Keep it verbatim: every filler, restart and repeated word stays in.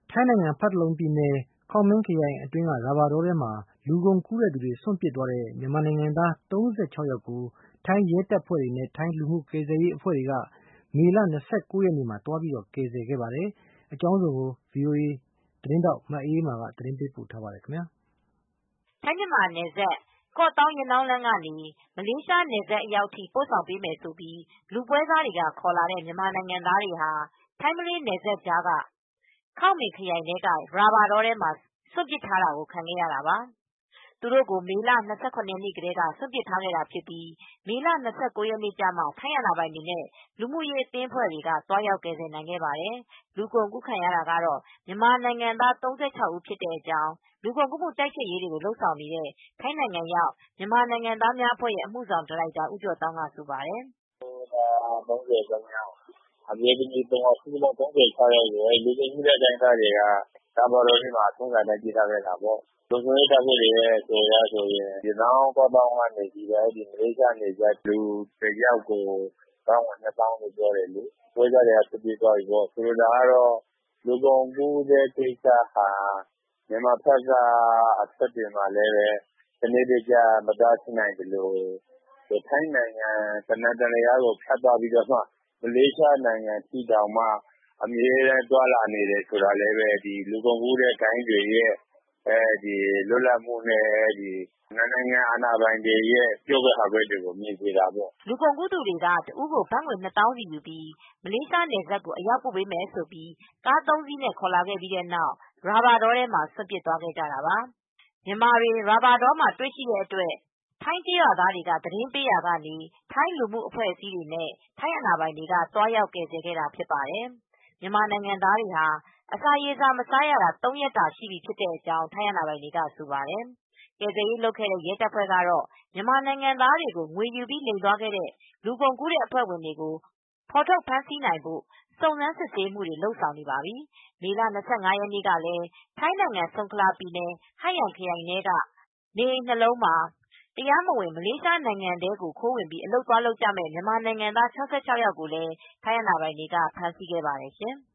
ထိုင်းနိုင်ငံဖတ်တလုံပြည်နယ်ခေါမင်းခရိုင်အတွင်းကရာဘာတောထဲမှာလူကုန်ကူးတဲ့သူတွေစွန့်ပစ်သွားတဲ့မြန်မာနိုင်ငံသား၃၆ယောက်ကိုထိုင်းရဲတပ်ဖွဲ့နဲ့ထိုင်းလူမှုကယ်ဆယ်ရေးအဖွဲ့တွေကမေလ၂၉ရက်နေ့မှာသွားပြီးကယ်ဆယ်ခဲ့ပါတယ်။အကြောင်းစုံကိုဗွီအိုအေသတင်းထောက်မအေးအေးမာကသတင်းပေးပို့ထားပါတယ်။ ထိုင်းမြန်မာနယ်စပ်ကော့သောင်းရနောင်းလမ်းကနေ မလေးရှားနယ်စပ်အရောက်ထိပို့ဆောင်ပေးမယ်ဆိုပြီးလူပွဲစားတွေကခေါ်လာတဲ့မြန်မာနိုင်ငံသားတွေဟာထိုင်းမလေးနယ်စပ်ကြားကခေါမင်ခရိုင်ထဲကရာဘာတောထဲမှာစွန့်ပစ်ထားတာကိုခံခဲ့ရတာပါ။ သူတို့ကိုမေလ၂၇ရက်နေ့ကတည်းကစွန့်ပစ်ထားခဲ့တာဖြစ်ပြီး မေလ၂၉ရက်နေ့ကျမှထိုင်းအာဏာပိုင်တွေနဲ့လူမှုရေးအသင်းအဖွဲ့တွေကသွားရောက်ကယ်ဆယ်နိုင်ခဲ့ပါတယ်။ လူကုန်ကူးခံရတာကတော့မြန်မာနိုင်ငံသား၃၆ဦးဖြစ်တဲ့အကြောင်း လူကုန်ကူးမူတိုက်ဖျက်ရေးတွေကိုလုပ်ဆောင်နေတဲ့ ထိုင်းနိုင်ငံရောက်မြန်မာနိုင်ငံသားများအဖွဲ့ရဲ့အမူဆောင်ဒါရိုက်တာဦးကျော်သောင်းကဆိုပါတယ်။ "၃၃ယောက်အမျိုးသမီး၃ယောက်စုစုပေါင်း၃၆ယောက်ကိုလူကုန်ကူးတဲ့အတိုင်းသားတွေကရာဘာတောထဲမှာထုံးစံအတိုင်းပစ်ထားခဲ့တာပေါ့လုံခြုံရေးတပ်ဖွဲ့တွေအဆိုအရဆိုရင် ရနောင်းကော့သောင်းကနေမလေးရှားနယ်စပ်လူတယောက်ကိုဘတ်ငွေနှစ်သောင်းလို့ပြောတယ်လေပွဲစားတွေကထွက်ပြေးသွားပြီပေါ့ဆိုလိုတာကတော့လူကုန်ကူးတဲ့ကိစ္စဟာမြန်မာဘက်ကအချက်တွေမှာလည်းစနစ်တကျမတားဆီးနိုင်သလိုထိုင်းနိုင်ငံတနံတလျားကိုဖြတ်သွားပြီးတော့မှမလေးရှားနိုင်ငံထိတောင်မှအမြဲတမ်းသွားလာနေတယ်ဆိုတာလည်းလူကုန်ကူးတဲ့ဂိုဏ်းတွေရဲ့လွတ်လပ်မှုနဲ့နှစ်နိုင်ငံအာဏာပိုင်တွေရဲ့ပြောကွက်ဆိုချက်တွေကိုမြင်စေတာပေါ့လူကုန်ကူးသူတွေကတဦးကိုဘတ်ငွေနှစ်သောင်းစီယူပြီးမလေးရှားနယ်စပ်ကိုအရောက်ပို့ပေးမယ်ဆိုပြီးကားသုံးစီးနဲ့ခေါ်လာခဲ့ပြီးနောက်ရာဘာတောထဲမှာစွန့်ပစ်သွားခဲ့ကြတာပါမြန်မာတွေရာဘာတောမှာတွေ့ရှိတဲ့အတွက်ထိုင်းကျေးရွာသားတွေကသတင်းပေးရာကနေထိုင်းလူမှုအဖွဲ့အစည်းတွေနဲ့ထိုင်းအာဏာပိုင်တွေကသွားရောက်ကယ်ဆယ်ခဲ့တာဖြစ်ပါတယ်မြန်မာနိုင်ငံသားတွေဟာအစာရေစာမစားရတာသုံးရက်တာရှိပြီဖြစ်တဲ့အကြောင်းထိုင်းအာဏာပိုင်တွေကဆိုပါတယ်ကယ်ဆယ်ရေးလုပ်ခဲ့တဲ့ရဲတပ်ဖွဲ့ကတော့မြန်မာနိုင်ငံသားတွေကိုငွေယူပြီးလိမ်သွားခဲ့တဲ့လူကုန်ကူးတဲ့အဖွဲ့ဝင်တွေကိုဖေါ်ထုတ်ဖမ်းဆီးနိုင်ဖို့စုံစမ်းစစ်ဆေးမှုတွေလုပ်ဆောင်နေပါပြီ။မေလ၂၅ရက်နေ့ကလည်းထိုင်းနိုင်ငံဆုံခလာပြည်နယ်ဟတ်ယိုင်ခရိုင်ထဲကနေအိမ်နှစ်လုံးမှာတရားမဝင်မလေးရှားနိုင်ငံထဲကိုခိုးဝင်ပြီးအလုပ်သွားလုပ်ကြမယ့်မြန်မာနိုင်ငံသား၆၆ယောက်ကိုလည်းထိုင်းအာဏာပိုင်တွေကဖမ်းဆီးခဲ့ပါတယ်ရှင်။